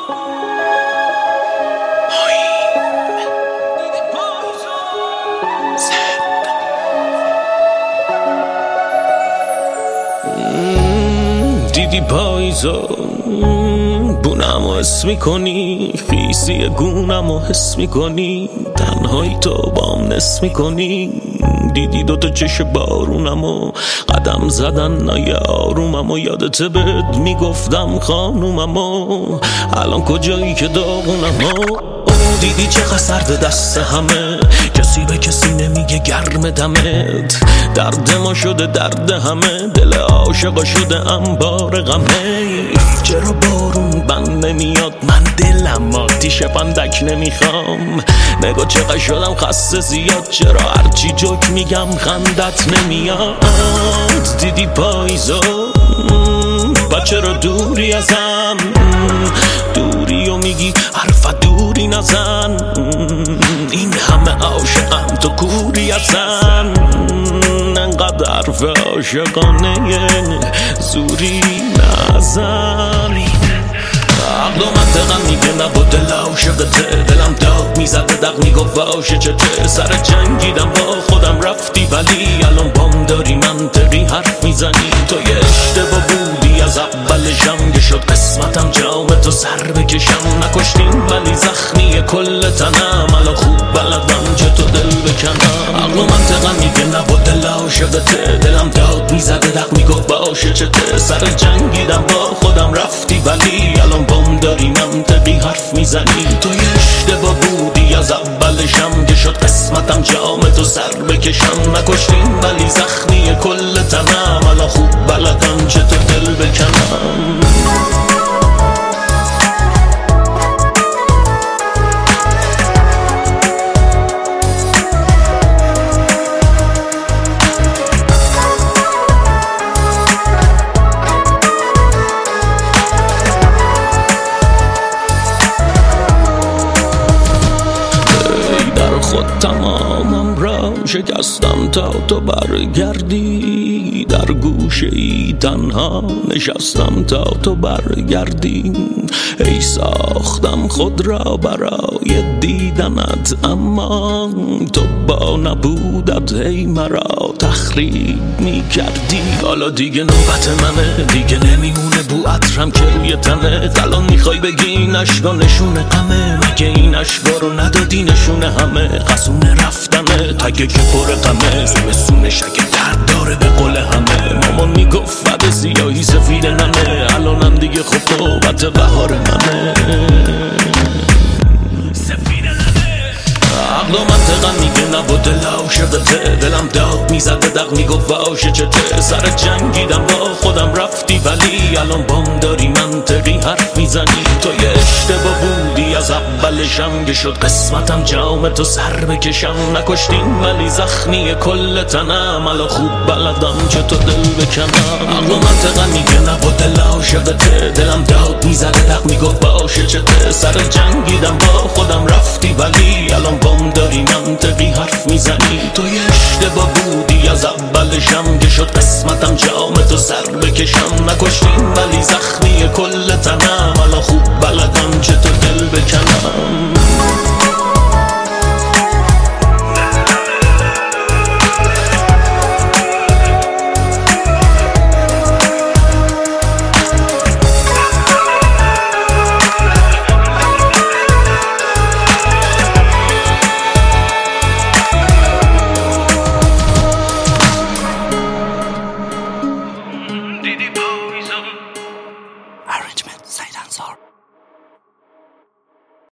دیدی پاییزو بونمو حس میکنی، خیسی گونمو حس میکنی، تنهایی تو بام نس میکنی. دیدی دوتا چش بارونمو قدم زدن نای آروممو، یادت بهت میگفتم خانوممو، الان کجایی که داغونمو. دیدی چقدر سرد دست همه، کسی به کسی نمیگه گرم دمت، درد ما شده درد همه، دل عاشقا شده انبار غمه. چرا بارون بند نمیاد، من دلم آتیش پندک نمیخوام، نگاه چقدر شدم خسته زیاد، چرا هرچی جوک میگم خندت نمیاد. دیدی پاییزو و چرا دوری ازم، دوری و میگی حرفت دوری نزن، این همه عاشقم تو کوری ازن، انقدر حرف عاشقانه زوری نزن. عقل و منطقم میگه نبا دل عاشقته، دلم داد میزده دق میگفت واشه چته، سر جنگیدم با خودم رفتی ولی الان بام داری منطقی حرف میزنی. تو یه اشتباه بودی از اولشم، که شد قسمتم جام تو سر بکشم، نکشتیم ولی زخمی کل تنم، الان خوب بلدم چه تو دل بکنم. عقل و منطقم میگه نبا دل عاشقته، دلم داد میزده دق میگفت باشه چته، سر جنگیدم با خودم رفتی ولی الان بام داری منطقی حرف میزنی. تو یه اشتباه بودی از اولشم، که شد قسمتم جام تو سر بکشم، نکشتیم ولی زخمی کل تنم، الان خوب بلدم چه تو دل بکنم. خود تمامم را شکستم تا تو برگردی، در گوشه ای تنها نشستم تا تو برگردی. ای ساختم خود را برای دیدنت، اما تو با نبودت هی مرا تخریب میکردی. حالا دیگه نوبت منه، دیگه نمیمونه بو عطرم که روی تنه، الان میخوای بگی این عشقا نشونه غمه، مگه این عشقا رو ندادی نشونه همه، قصونه رفتنه تگه که پر غمه، زمستونش اگه درد داره به قول همه، مامان میگفت فد سیاهی سفید نمه، الانم دیگه خب نوبت بهار منه. عقل و منطقم میگه نبا دل عاشقته، دلم داد میزده دق میگفت واشه چته، سر جنگیدم با خودم رفتی ولی الان بام داری منطقی حرف میزنی. تو یه اشتباه بودی از اولشم، که شد قسمتم جام تو سر بکشم، نکشتیم ولی زخمی کل تنم، الان خوب بلدم چه تو دل بکنم. عقل و منطقم میگه نبا دل عاشقته، دلم داد میزده دق میگفت واشه چته، سر جنگیدم با خودم رفتی ولی الان بام داری منطقی حرف میزنی. تو یه اشتباه بودی از اولشم، که شد قسمتم جام تو سر بکشم، نکشتیم ولی